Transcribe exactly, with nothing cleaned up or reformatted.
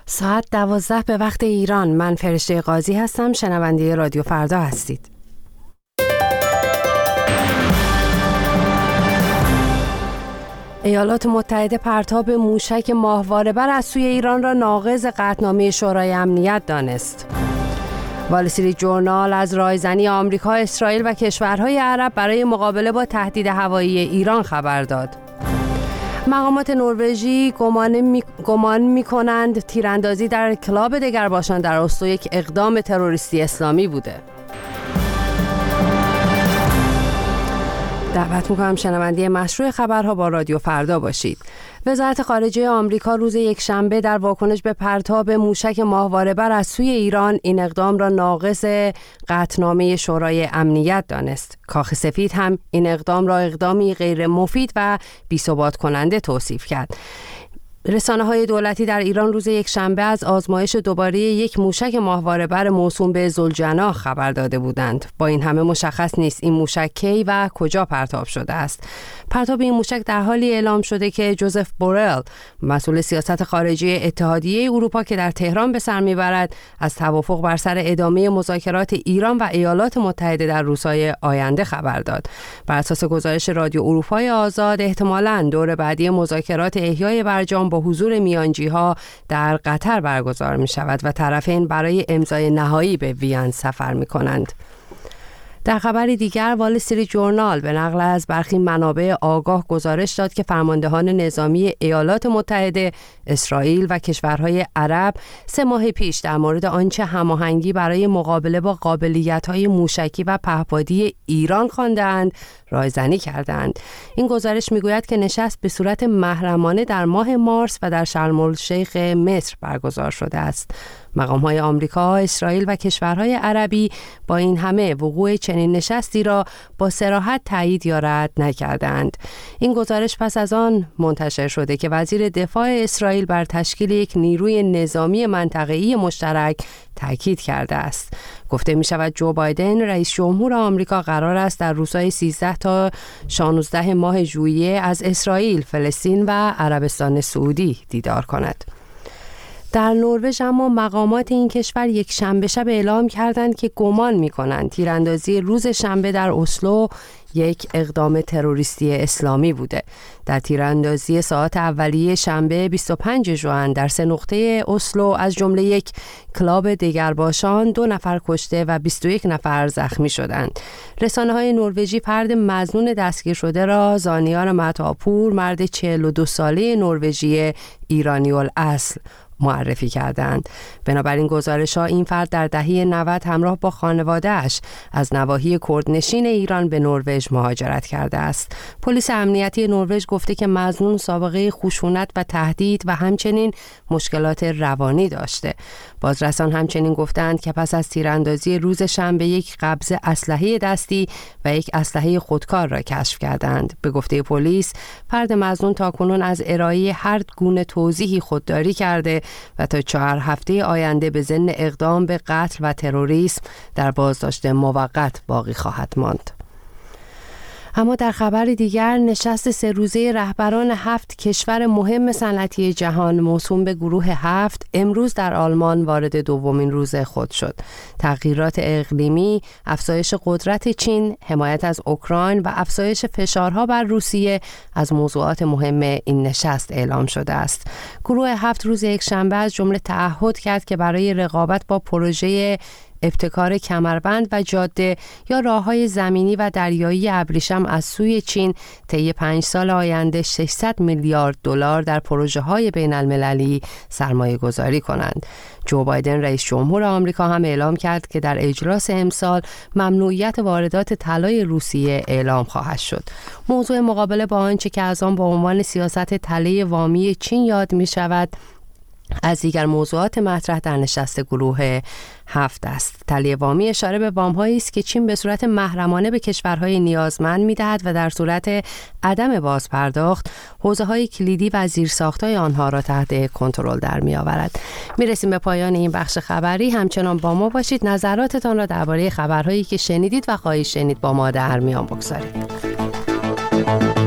ساعت دوازده به وقت ایران. من فرشته قاضی هستم. شنونده رادیو فردا هستید. ایالات متحده پرتاب موشک ماهواره‌بر از سوی ایران را ناقض قطعنامه شورای امنیت دانست. وال استریت جورنال از راهزنی آمریکا، اسرائیل و کشورهای عرب برای مقابله با تهدید هوایی ایران خبر داد. مقامات نروژی گمان می... گمان می‌کنند تیراندازی در کلاب دگرباشان در اسلو یک اقدام تروریستی اسلامی بوده. دعوت می‌کنم شنونده مشروع خبرها با رادیو فردا باشید. وزارت خارجه آمریکا روز یکشنبه در واکنش به پرتاب موشک ماهواره‌بر از سوی ایران این اقدام را ناقض قطعنامه شورای امنیت دانست. کاخ سفید هم این اقدام را اقدامی غیر مفید و بی‌ثبات کننده توصیف کرد. رسانه‌های دولتی در ایران روز یکشنبه از آزمایش دوباره یک موشک ماهواره‌بر موسوم به ذوالجناح خبر داده بودند. با این همه مشخص نیست این موشک کی و کجا پرتاب شده است. پرتاب این موشک در حالی اعلام شده که جوزف بورل، مسئول سیاست خارجی اتحادیه اروپا که در تهران به سر میبرد، از توافق بر سر ادامه مذاکرات ایران و ایالات متحده در روزهای آینده خبر داد. بر اساس گزارش رادیو اروپای آزاد، احتمالاً دور بعدی مذاکرات احیای برجام با حضور میانجی‌ها در قطر برگزار می شود و طرفین برای امضای نهایی به وین سفر می کنند. در خبری دیگر، وال استریت جورنال به نقل از برخی منابع آگاه گزارش داد که فرماندهان نظامی ایالات متحده، اسرائیل و کشورهای عرب سه ماه پیش در مورد آنچه هماهنگی برای مقابله با قابلیت‌های موشکی و پهپادی ایران خواندند، رایزنی کردند. این گزارش میگوید که نشست به صورت محرمانه در ماه مارس و در شرم الشیخ مصر برگزار شده است. مقام‌های آمریکا، اسرائیل و کشورهای عربی با این همه وقوع چنین نشستی را با صراحت تایید یا رد نکردند. این گزارش پس از آن منتشر شده که وزیر دفاع اسرائیل بر تشکیل یک نیروی نظامی منطقه‌ای مشترک تاکید کرده است. گفته می شود جو بایدن رئیس جمهور آمریکا قرار است در روزهای سیزده تا شانزده ماه ژوئیه از اسرائیل، فلسطین و عربستان سعودی دیدار کند. در نروژ اما مقامات این کشور یک شنبه شب اعلام کردند که گمان می‌کنند تیراندازی روز شنبه در اسلو یک اقدام تروریستی اسلامی بوده. در تیراندازی ساعات اولیه شنبه بیست و پنج ژوئن در سه نقطه اسلو از جمله یک کلاب دگرباشان دو نفر کشته و بیست و یک نفر زخمی شدند. رسانه‌های نروژی فرد مظنون دستگیر شده را زانیار متاپور، مرد چهل و دو ساله نروژی ایرانی الاصل معرفی کردند. بنابراین گزارش‌ها این فرد در دهه نود همراه با خانواده‌اش از نواحی کردنشین ایران به نروژ مهاجرت کرده است. پلیس امنیتی نروژ گفته که مظنون سابقه خشونت و تهدید و همچنین مشکلات روانی داشته. بازرسان همچنین گفتند که پس از تیراندازی روز شنبه یک قبض اسلحه دستی و یک اسلحه خودکار را کشف کردند. به گفته پلیس، فرد مظنون تاکنون از ارائه هر گونه توضیحی خودداری کرده و تا چهار هفته آینده به ضمن اقدام به قتل و تروریسم در بازداشت موقت باقی خواهد ماند. اما در خبر دیگر، نشست سه روزه رهبران هفت کشور مهم صنعتی جهان موسوم به گروه هفت امروز در آلمان وارد دومین روز خود شد. تغییرات اقلیمی، افزایش قدرت چین، حمایت از اوکراین و افزایش فشارها بر روسیه از موضوعات مهم این نشست اعلام شده است. گروه هفت روز یکشنبه از جمله تعهد کرد که برای رقابت با پروژه ابتکار کمربند و جاده یا راه‌های زمینی و دریایی ابریشم از سوی چین طی پنج سال آینده ششصد میلیارد دلار در پروژه‌های بین‌المللی سرمایه‌گذاری کنند. جو بایدن رئیس جمهور آمریکا هم اعلام کرد که در اجلاس امسال ممنوعیت واردات طلای روسیه اعلام خواهد شد. موضوع مقابله با آنچه که از آن با عنوان سیاست طلای وامی چین یاد می‌شود از دیگر موضوعات مطرح در نشست گروه هفت است. طلای وامی اشاره به وام‌هایی است که چین به صورت محرمانه به کشورهای نیازمند می‌دهد و در صورت عدم بازپرداخت حوزه‌های کلیدی و زیرساخت‌های آنها را تحت کنترل در می‌آورد. می‌رسیم به پایان این بخش خبری. همچنان با ما باشید. نظراتتان را درباره خبرهایی که شنیدید و خواهید شنید با ما در میان بگذارید.